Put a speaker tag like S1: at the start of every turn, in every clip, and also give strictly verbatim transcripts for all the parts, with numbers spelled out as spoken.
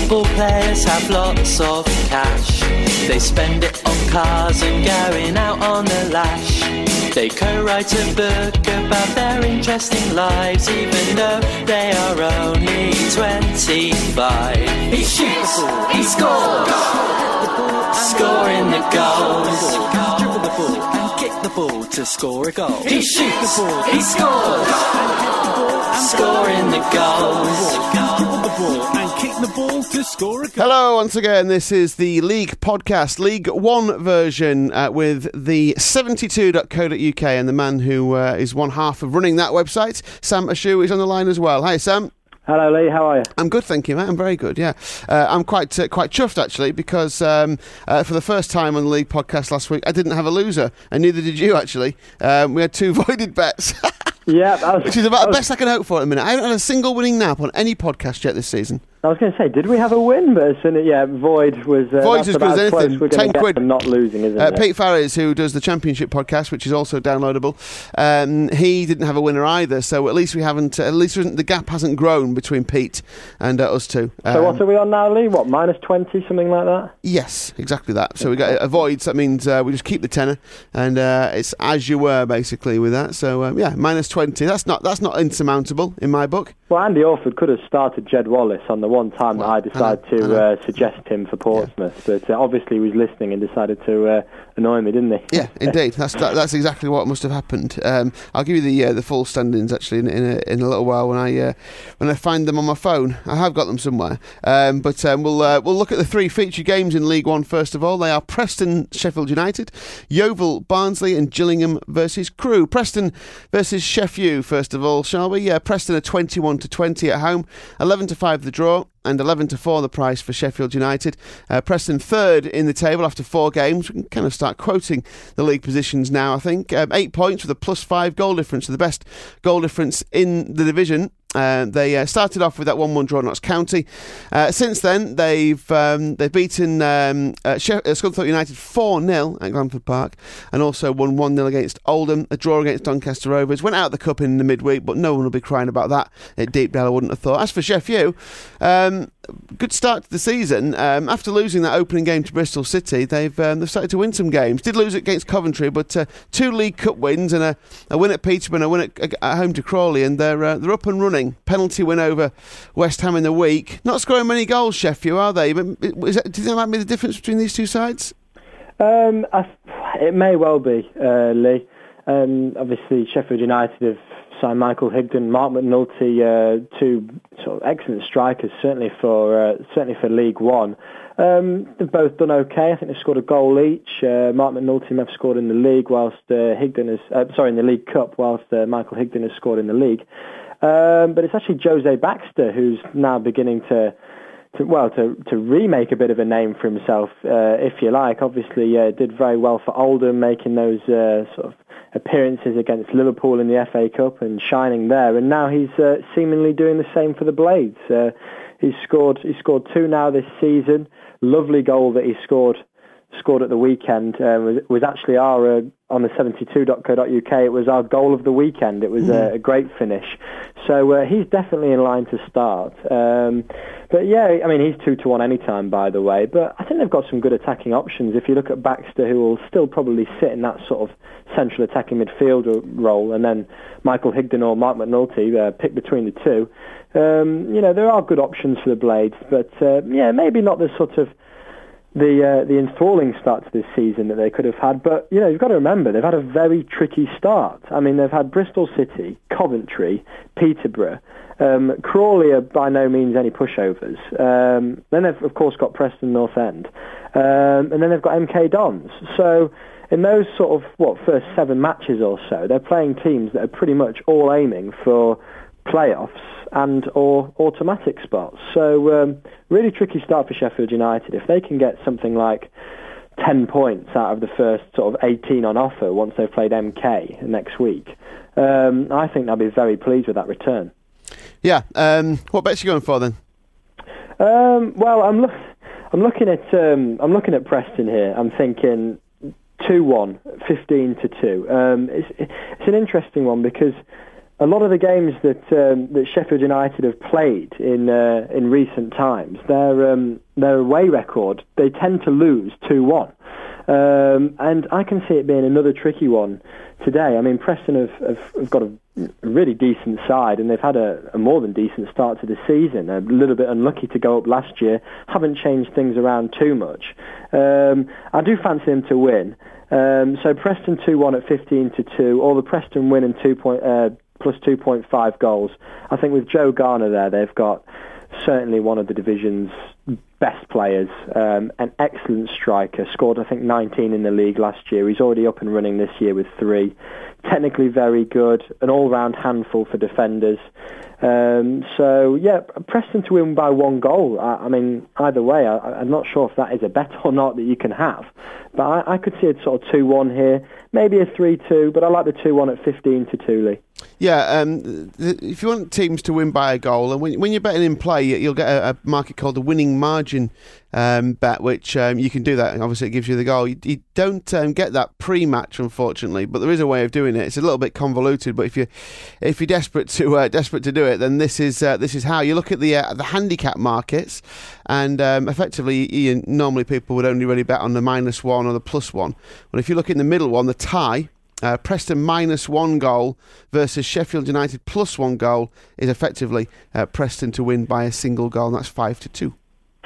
S1: Football players have lots of cash. They spend it on cars and going out on the lash. They co-write a book about their interesting lives, even though they are only twenty-five. He shoots, he scores, scoring the goals.
S2: Dribble the ball and kick the ball to score a goal.
S1: He shoots, he scores, scoring the goals.
S2: Dribble the ball and kick the ball to score a goal.
S3: Hello, once again, this is the League podcast, League One version uh, with the seventy-two dot co dot uk, and the man who uh, is one half of running that website, Sam Ashu, is on the line as well. Hi, Sam.
S4: Hello, Lee. How are you?
S3: I'm good, thank you, mate. I'm very good, yeah. Uh, I'm quite uh, quite chuffed, actually, because um, uh, for the first time on the League podcast last week, I didn't have a loser, and neither did you, actually. Um, we had two voided bets.
S4: Yeah, that was,
S3: which is about the
S4: was,
S3: best I can hope for at the minute. I haven't had a single winning nap on any podcast yet this season.
S4: I was going to say, did we have a win? But yeah, Void was uh,
S3: Void's as good as anything.
S4: We're
S3: Ten
S4: get
S3: quid.
S4: Not losing, isn't
S3: uh,
S4: it?
S3: Pete Farris, who does the Championship podcast, which is also downloadable, um, he didn't have a winner either. So at least we haven't. Uh, at least the gap hasn't grown between Pete and uh, us two. Um,
S4: so what are we on now, Lee? What, minus twenty, something like that?
S3: Yes, exactly that. So we got a Void. So that means uh, we just keep the tenner, and uh, it's as you were basically with that. So um, yeah, minus twenty. That's not that's not insurmountable in my book.
S4: Well, Andy Orford could have started Jed Wallace on the one time well, that I decided I to uh, suggest him for Portsmouth, yeah. but uh, obviously he was listening and decided to uh, annoy me, didn't he?
S3: Yeah, indeed. That's that, that's exactly what must have happened. Um, I'll give you the uh, the full standings actually in, in, a, in a little while when I uh, when I find them on my phone. I have got them somewhere. Um, but um, we'll uh, we'll look at the three featured games in League One first of all. They are Preston, Sheffield United, Yeovil, Barnsley, and Gillingham versus Crewe. Preston versus Sheffield first of all, shall we? Yeah, Preston are twenty-one to twenty at home, eleven to five the draw, and eleven to four the price for Sheffield United. Uh, Preston third in the table after four games. We can kind of start quoting the league positions now, I think. Um, eight points with a plus five goal difference, so the best goal difference in the division. Uh, they uh, started off with that one one draw at Notts County. Uh, since then, they've um, they've beaten um, uh, She- uh, Scunthorpe United four nil at Glanford Park, and also won one nil against Oldham, a draw against Doncaster Rovers. Went out of the cup in the midweek, but no one will be crying about that at Deepdale, I wouldn't have thought. As for Sheffield, um, good start to the season. Um, after losing that opening game to Bristol City, they've um, they've started to win some games. Did lose against Coventry, but uh, two League Cup wins and a, a win at Peterborough and a win at, at home to Crawley, and they're uh, they're up and running. Penalty win over West Ham in the week. Not scoring many goals, Sheffield, are they? But is that, do you think that might be the difference between these two sides?
S4: Um, I, it may well be, uh, Lee. Um, obviously, Sheffield United have signed Michael Higden, Mark McNulty, uh, two sort of excellent strikers, certainly for uh, certainly for League One. Um, they've both done okay. I think they've scored a goal each. Uh, Mark McNulty may have scored in the league, whilst uh, Higden is uh, sorry in the League Cup, whilst uh, Michael Higden has scored in the league. Um, but it's actually Jose Baxter who's now beginning to, to well, to, to remake a bit of a name for himself, uh, if you like. Obviously, uh, did very well for Oldham, making those uh, sort of appearances against Liverpool in the F A Cup and shining there. And now he's uh, seemingly doing the same for the Blades. Uh, he's scored. He scored two now this season. Lovely goal that he scored. Scored at the weekend uh, was, was actually our uh, on the seventy-two dot co dot uk. It was our goal of the weekend. It was mm. a, a great finish. So uh, he's definitely in line to start. Um, but yeah, I mean he's two to one anytime, by the way. But I think they've got some good attacking options. If you look at Baxter, who will still probably sit in that sort of central attacking midfielder role, and then Michael Higden or Mark McNulty, uh, pick between the two. Um, you know there are good options for the Blades, but uh, yeah, maybe not the sort of the uh, the enthralling start to this season that they could have had. But, you know, you've got to remember, they've had a very tricky start. I mean, they've had Bristol City, Coventry, Peterborough. Um, Crawley are by no means any pushovers. Um, then they've, of course, got Preston North End. Um, and then they've got M K Dons. So in those sort of, what, first seven matches or so, they're playing teams that are pretty much all aiming for playoffs and or automatic spots. So um, really tricky start for Sheffield United. If they can get something like ten points out of the first sort of eighteen on offer once they've played M K next week, um, I think they'll be very pleased with that return.
S3: Yeah. Um, what bets are you going for then?
S4: Um, well, I'm look, I'm looking at um, I'm looking at Preston here. I'm thinking two one, fifteen to two. Um, it's it's an interesting one because a lot of the games that um, that Sheffield United have played in uh, in recent times, their um, their away record, they tend to lose two one. Um, and I can see it being another tricky one today. I mean, Preston have, have, have got a really decent side, and they've had a, a more than decent start to the season. A little bit unlucky to go up last year. Haven't changed things around too much. Um, I do fancy them to win. Um, so Preston two one at fifteen to two, or the Preston win and two point, uh, plus two point five goals. I think with Joe Garner there, they've got certainly one of the division's best players, um, an excellent striker, scored I think nineteen in the league last year. He's already up and running this year with three. Technically very good, an all-round handful for defenders. Um, so yeah, Preston to win by one goal. I, I mean, either way, I, I'm not sure if that is a bet or not that you can have, but I, I could see a sort of two one here, maybe a three two, but I like the two one at fifteen to two, Lee.
S3: Yeah, um, if you want teams to win by a goal, and when, when you're betting in play, you'll get a, a market called the winning margin um, bet, which um, you can do that. Obviously, it gives you the goal. You, you don't um, get that pre-match, unfortunately, but there is a way of doing it. It's a little bit convoluted, but if you if you're desperate to uh, desperate to do it, then this is uh, this is how you look at the uh, the handicap markets, and um, effectively, you, normally people would only really bet on the minus one or the plus one. But if you look in the middle one, the tie. Uh, Preston minus one goal versus Sheffield United plus one goal is effectively uh, Preston to win by a single goal, and that's five to two.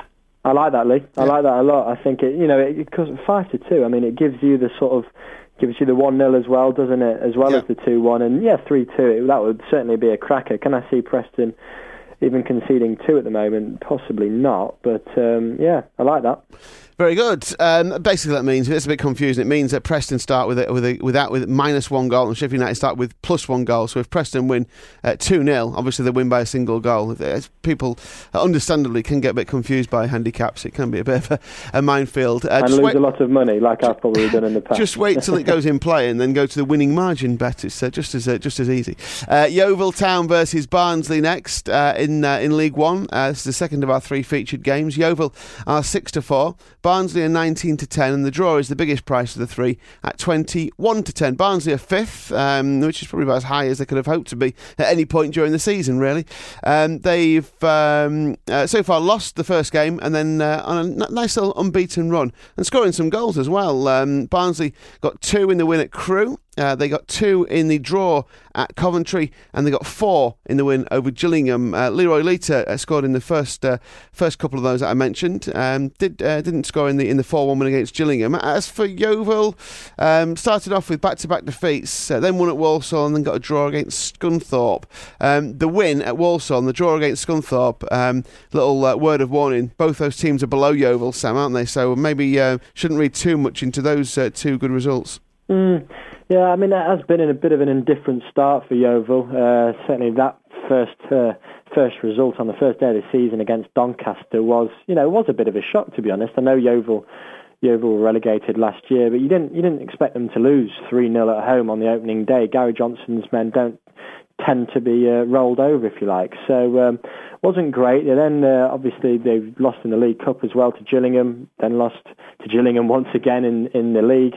S4: I like that, Lee. I
S3: yeah.
S4: like that a lot. I think it, you know, it goes five to two. I mean, it gives you the sort of gives you the one nil as well, doesn't it? As well yeah. as the two one, and yeah, three two. That would certainly be a cracker. Can I see Preston even conceding two at the moment? Possibly not, but um, yeah, I like that.
S3: Very good. Um, basically, that means it's a bit confusing. It means that Preston start with it with a, without with minus one goal, and Sheffield United start with plus one goal. So if Preston win uh, two nil, obviously they win by a single goal. People, uh, understandably, can get a bit confused by handicaps. It can be a bit of a, a minefield. Uh,
S4: and lose
S3: wait,
S4: a lot of money, like I've probably done in the past.
S3: Just wait till it goes in play, and then go to the winning margin bet. It's uh, just as uh, just as easy. Uh, Yeovil Town versus Barnsley next uh, in uh, in League One. Uh, this is the second of our three featured games. Yeovil are six to four. Barnsley are nineteen to ten, and the draw is the biggest price of the three at twenty-one to ten. Barnsley are fifth, um, which is probably about as high as they could have hoped to be at any point during the season, really. Um, they've um, uh, so far lost the first game, and then uh, on a n- nice little unbeaten run, and scoring some goals as well. Um, Barnsley got two in the win at Crewe. Uh, they got two in the draw at Coventry, and they got four in the win over Gillingham. Uh, Leroy Lita uh, scored in the first uh, first couple of those that I mentioned. Um, did uh, didn't score in the in the four one win against Gillingham. As for Yeovil, um, started off with back-to-back defeats, uh, then won at Walsall, and then got a draw against Scunthorpe. Um, the win at Walsall and the draw against Scunthorpe. Um, little uh, word of warning: both those teams are below Yeovil, Sam, aren't they? So maybe uh, shouldn't read too much into those uh, two good results.
S4: Mm. Yeah, I mean, it has been in a bit of an indifferent start for Yeovil. Uh, certainly that first uh, first result on the first day of the season against Doncaster was, you know, was a bit of a shock, to be honest. I know Yeovil Yeovil were relegated last year, but you didn't you didn't expect them to lose three nil at home on the opening day. Gary Johnson's men don't tend to be uh, rolled over, if you like. So um, wasn't great. And then uh, obviously they lost in the League Cup as well to Gillingham, then lost to Gillingham once again in, in the league.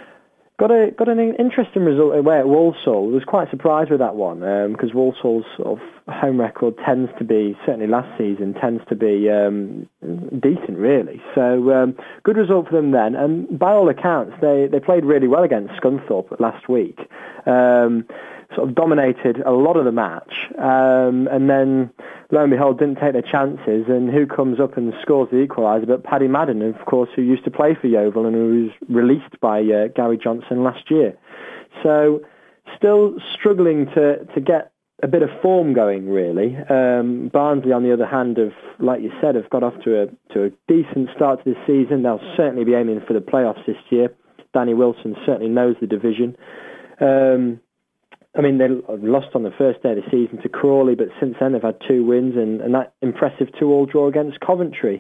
S4: Got a got an interesting result away at Walsall. I was quite surprised with that one because um, Walsall's sort of home record tends to be, certainly last season, tends to be um, decent, really. So um, good result for them then. And by all accounts, they, they played really well against Scunthorpe last week. Um, sort of dominated a lot of the match, um, and then lo and behold didn't take their chances, and who comes up and scores the equaliser but Paddy Madden, of course, who used to play for Yeovil and who was released by uh, Gary Johnson last year. So still struggling to, to get a bit of form going, really. Um, Barnsley, on the other hand, have, like you said, have got off to a to a decent start to this season. They'll certainly be aiming for the playoffs this year. Danny Wilson certainly knows the division. Um, I mean, they lost on the first day of the season to Crawley, but since then they've had two wins and, and that impressive two-all draw against Coventry.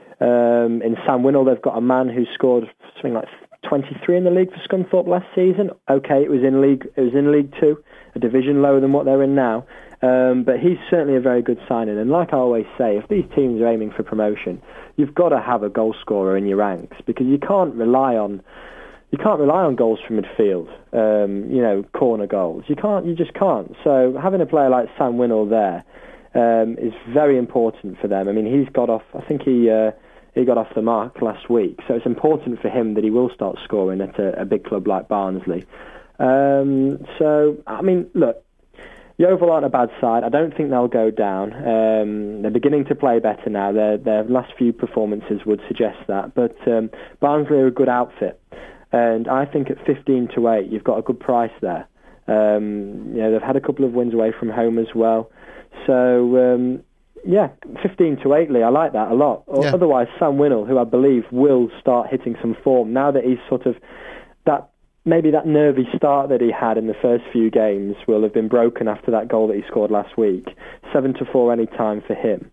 S4: Um, in Sam Winnell, they've got a man who scored something like twenty-three in the league for Scunthorpe last season. Okay, it was in League, it was in League Two, a division lower than what they're in now. Um, but he's certainly a very good signing. And like I always say, if these teams are aiming for promotion, you've got to have a goal scorer in your ranks because you can't rely on you can't rely on goals from midfield, um, you know, corner goals. You can't, you just can't. So having a player like Sam Winnall there um, is very important for them. I mean, he's got off, I think he uh, he got off the mark last week, so it's important for him that he will start scoring at a, a big club like Barnsley. Um, so, I mean, look, Yeovil aren't a bad side. I don't think they'll go down. Um, they're beginning to play better now. Their, their last few performances would suggest that. But um, Barnsley are a good outfit. And I think at fifteen to eight, you've got a good price there. Um, you know, they've had a couple of wins away from home as well. So, um, yeah, fifteen to eight, Lee, I like that a lot. Yeah. Otherwise, Sam Winnall, who I believe will start hitting some form, now that he's sort of, that maybe that nervy start that he had in the first few games will have been broken after that goal that he scored last week. seven to four any time for him.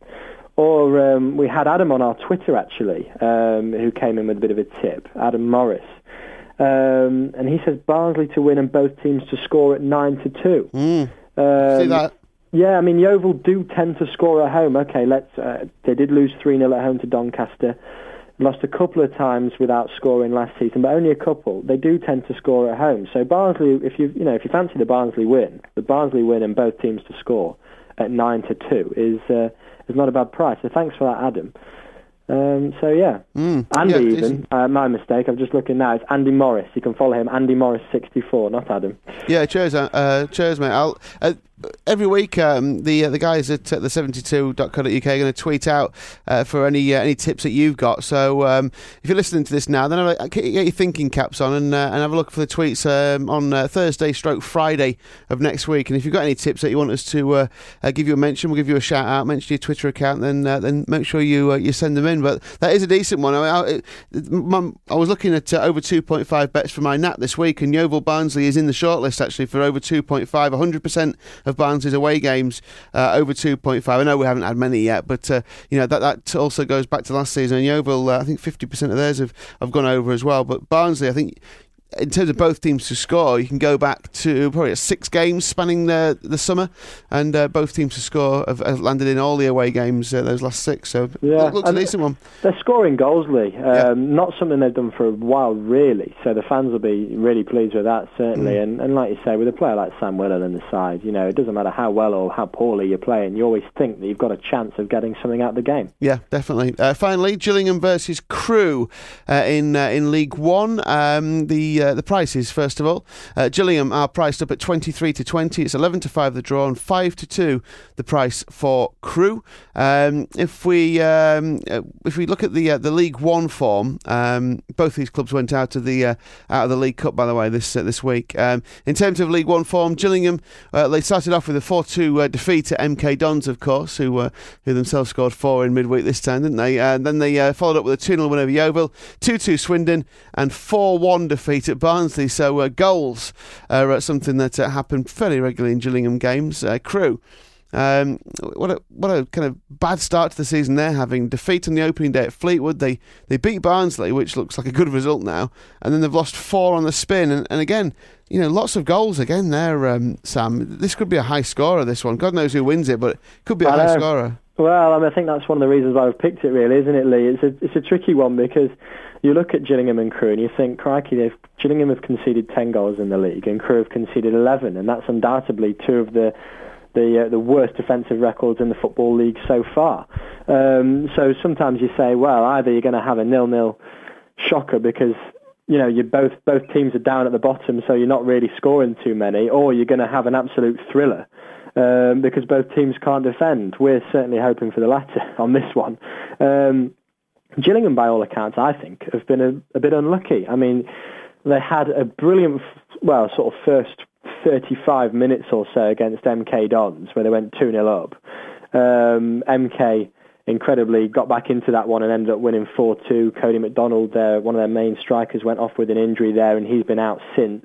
S4: Or um, we had Adam on our Twitter, actually, um, who came in with a bit of a tip, Adam Morris. Um, and he says Barnsley to win and both teams to score at nine to two.
S3: Mm.
S4: Um,
S3: See that?
S4: Yeah, I mean, Yeovil do tend to score at home. Okay, let's. Uh, they did lose three nil at home to Doncaster. Lost a couple of times without scoring last season, but only a couple. They do tend to score at home. So Barnsley, if you you know if you fancy the Barnsley win, the Barnsley win and both teams to score at nine to two is uh, is not a bad price. So thanks for that, Adam. Um, so yeah,
S3: mm,
S4: Andy
S3: yeah,
S4: even, uh, my mistake, I'm just looking now, it's Andy Morris. You can follow him, Andy Morris sixty-four, not Adam.
S3: Yeah, cheers, uh, cheers mate. I'll, uh, every week um, the uh, the guys at uh, the seventy-two dot co dot uk are going to tweet out uh, for any uh, any tips that you've got. So um, if you're listening to this now, then have a, get your thinking caps on and uh, and have a look for the tweets um, on uh, Thursday stroke Friday of next week. And if you've got any tips that you want us to uh, uh, give you a mention, we'll give you a shout out, mention your Twitter account, then uh, then make sure you uh, you send them in. But that is a decent one. I mean, I, it, my, I was looking at uh, over two point five bets for my nap this week, and Yeovil Barnsley is in the shortlist actually for over two point five. one hundred percent of Barnsley's away games uh, over two point five. I know we haven't had many yet, but uh, you know that that also goes back to last season. And Yeovil, uh, I think fifty percent of theirs have, have gone over as well. But Barnsley, I think, in terms of both teams to score, you can go back to probably six games spanning the the summer, and uh, both teams to score have, have landed in all the away games, uh, those last six. So
S4: yeah,
S3: it looks a decent one.
S4: They're scoring goals, Lee. Um,
S3: yeah.
S4: Not something they've done for a while, really. So the fans will be really pleased with that, certainly. Mm. And, and like you say, with a player like Sam Winnall in the side, you know, it doesn't matter how well or how poorly you're playing, you always think that you've got a chance of getting something out of the game.
S3: Yeah, definitely. Uh, finally, Gillingham versus Crewe uh, in uh, in League One. Um, the uh, the prices for First of all, uh, Gillingham are priced up at twenty-three to twenty. It's eleven to five the draw and five to two the price for Crewe. Um, if we um, if we look at the uh, the League One form, um, both these clubs went out of the uh, out of the League Cup, by the way, this uh, this week. Um, in terms of League One form, Gillingham uh, they started off with a four two uh, defeat at M K Dons, of course, who uh, who themselves scored four in midweek this time, didn't they? And then they uh, followed up with a two nil win over Yeovil, two two Swindon, and four one defeat at Barnsley. So uh, goals are uh, something that uh, happened fairly regularly in Gillingham games. Uh, Crewe, um, what a what a kind of bad start to the season they're having. Defeat on the opening day at Fleetwood. They they beat Barnsley, which looks like a good result now, and then they've lost four on the spin. And, and again, you know, lots of goals again there, um, Sam. This could be a high scorer, this one. God knows who wins it, but it could be a high scorer.
S4: Well, I mean, I think that's one of the reasons why I've picked it, really, isn't it, Lee? It's a it's a tricky one because you look at Gillingham and Crewe and you think, crikey, they've, Gillingham have conceded ten goals in the league and Crewe have conceded eleven, and that's undoubtedly two of the the uh, the worst defensive records in the Football League so far. Um, so sometimes you say, well, either you're going to have a nil-nil shocker because you know you both both teams are down at the bottom, so you're not really scoring too many, or you're going to have an absolute thriller. Um, because both teams can't defend. We're certainly hoping for the latter on this one. Um, Gillingham, by all accounts, I think, have been a, a bit unlucky. I mean, they had a brilliant, well, sort of first thirty-five minutes or so against M K Dons, where they went two nil up. Um, M K, incredibly, got back into that one and ended up winning four two. Cody McDonald, uh, one of their main strikers, went off with an injury there, and he's been out since.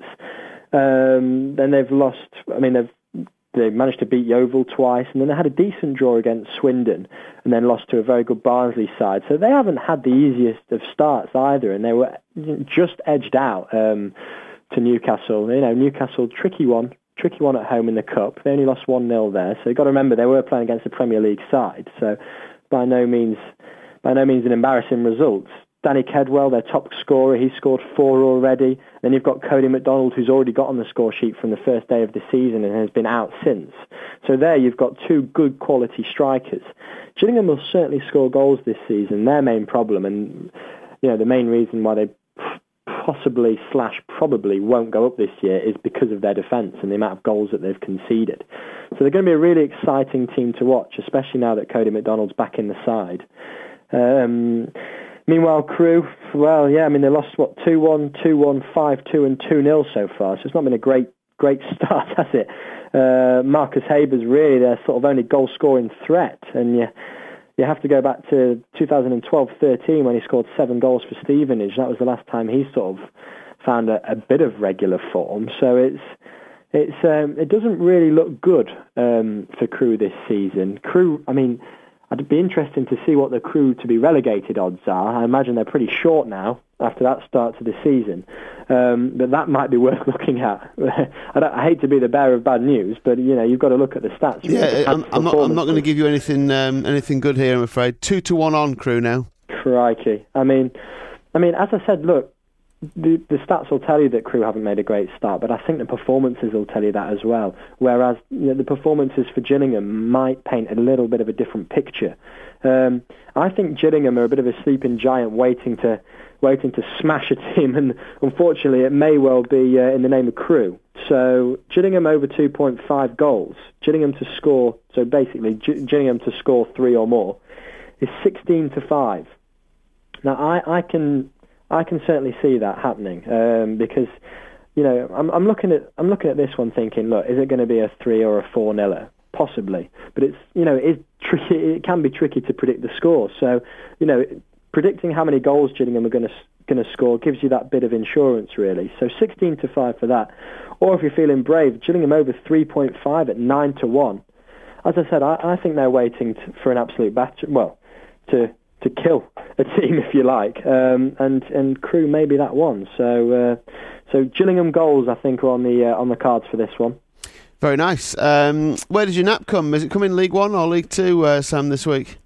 S4: Um, then they've lost, I mean, they've They managed to beat Yeovil twice, and then they had a decent draw against Swindon, and then lost to a very good Barnsley side. So they haven't had the easiest of starts either, and they were just edged out um, to Newcastle. You know, Newcastle, tricky one, tricky one at home in the Cup. They only lost one nil there, so you've got to remember they were playing against a Premier League side. So by no means, by no means an embarrassing result. Danny Kedwell, their top scorer, he scored four already. Then you've got Cody McDonald, who's already got on the score sheet from the first day of the season and has been out since. So there you've got two good quality strikers. Gillingham will certainly score goals this season. Their main problem, and you know the main reason why they possibly slash probably won't go up this year, is because of their defence and the amount of goals that they've conceded. So they're going to be a really exciting team to watch, especially now that Cody McDonald's back in the side. Um, meanwhile, Crewe, well, yeah, I mean, they lost, what, two one, two one, five two and two nil so far, so it's not been a great great start, has it? Uh, Marcus Haber's really their sort of only goal-scoring threat, and you, you have to go back to two thousand twelve thirteen when he scored seven goals for Stevenage. That was the last time he sort of found a, a bit of regular form, so it's it's um, it doesn't really look good um, for Crewe this season. Crewe, I mean, it'd be interesting to see what the Crewe to be relegated odds are. I imagine they're pretty short now after that start to the season, um, but that might be worth looking at. I, don't, I hate to be the bearer of bad news, but you know you've got to look at the stats.
S3: Yeah, I'm, I'm not. I'm not going to give you anything um, anything good here, I'm afraid. Two to one on Crewe now. Crikey!
S4: I mean, I mean, as I said, look. The, the stats will tell you that Crewe haven't made a great start, but I think the performances will tell you that as well. Whereas you know, the performances for Gillingham might paint a little bit of a different picture. Um, I think Gillingham are a bit of a sleeping giant waiting to waiting to smash a team, and unfortunately it may well be uh, in the name of Crewe. So Gillingham over two point five goals. Gillingham to score, so basically G- Gillingham to score three or more, is sixteen to five. Now I, I can... I can certainly see that happening um, because, you know, I'm, I'm looking at I'm looking at this one thinking, look, is it going to be a three or a four niller? Possibly, but it's you know it is tricky. It can be tricky to predict the score. So, you know, predicting how many goals Gillingham are going to going to score gives you that bit of insurance, really. So sixteen to five for that, or if you're feeling brave, Gillingham over three point five at nine to one. As I said, I, I think they're waiting to, for an absolute battle. Well, to to kill a team, if you like, um, and and Crewe may be that one. So uh, so Gillingham goals, I think, are on the uh, on the cards for this one.
S3: Very nice. Um, where does your nap come? Is it come in League One or League Two, uh, Sam, this week?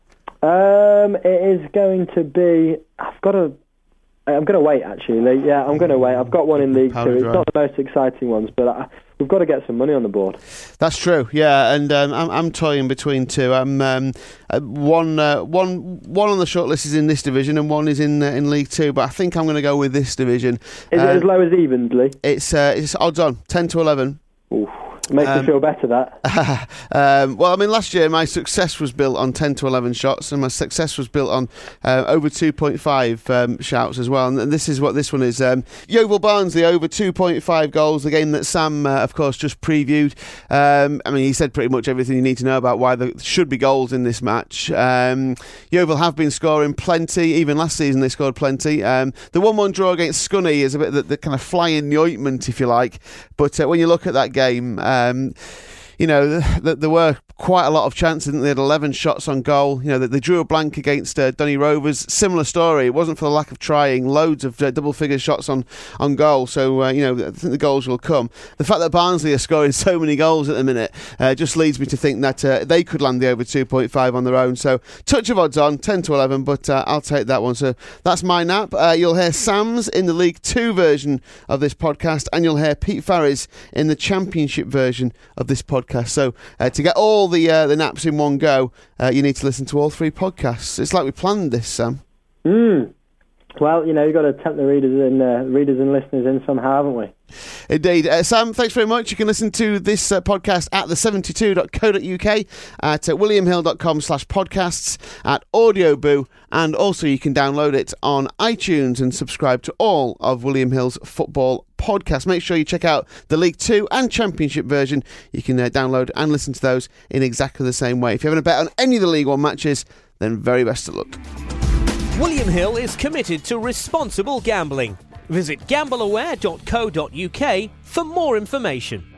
S4: Um, it is going to be. I've got to. I'm going to wait, actually. Yeah, I'm going to wait. I've got one in League Two. It's not the most exciting ones, but I, we've got to get some money on the board.
S3: That's true, yeah, and um, I'm, I'm toying between two. I'm um, uh, one, uh, one, one on the shortlist is in this division, and one is in uh, in League Two. But I think I'm going to go with this division.
S4: Is um, it as low as evens, Lee?
S3: It's uh, it's odds on ten to eleven.
S4: Oof. Makes um, me feel better, that.
S3: um, well, I mean, last year my success was built on ten to eleven shots, and my success was built on uh, over two point five um, shouts as well. And this is what this one is. Um, Yeovil Barnsley over two point five goals, the game that Sam, uh, of course, just previewed. Um, I mean, he said pretty much everything you need to know about why there should be goals in this match. Um, Yeovil have been scoring plenty. Even last season they scored plenty. Um, the one one draw against Scunny is a bit the, the kind of fly in the ointment, if you like. But uh, when you look at that game, Um, you know, th- th- there were quite a lot of chances. They had eleven shots on goal. You know, they drew a blank against uh, Donny Rovers. Similar story. It wasn't for the lack of trying. Loads of uh, double-figure shots on, on goal. So, uh, you know, I think the goals will come. The fact that Barnsley are scoring so many goals at the minute uh, just leads me to think that uh, they could land the over two point five on their own. So, touch of odds on, ten to eleven, but uh, I'll take that one. So, that's my nap. Uh, you'll hear Sam's in the League Two version of this podcast, and you'll hear Pete Farry's in the Championship version of this podcast. So, uh, to get all the uh, the naps in one go, uh, you need to listen to all three podcasts. It's like we planned this, Sam.
S4: Mm. Well, you know, you've got to tempt the readers and uh, readers and listeners in somehow, haven't we?
S3: Indeed. Uh, Sam, thanks very much. You can listen to this uh, podcast at the seventy-two dot co dot uk, at uh, williamhill.com slash podcasts, at Audioboo, and also you can download it on iTunes and subscribe to all of William Hill's football podcasts. Make sure you check out the League Two and Championship version. You can uh, download and listen to those in exactly the same way. If you're having a bet on any of the League One matches, then very best of luck.
S5: William Hill is committed to responsible gambling. Visit gamble aware dot co dot uk for more information.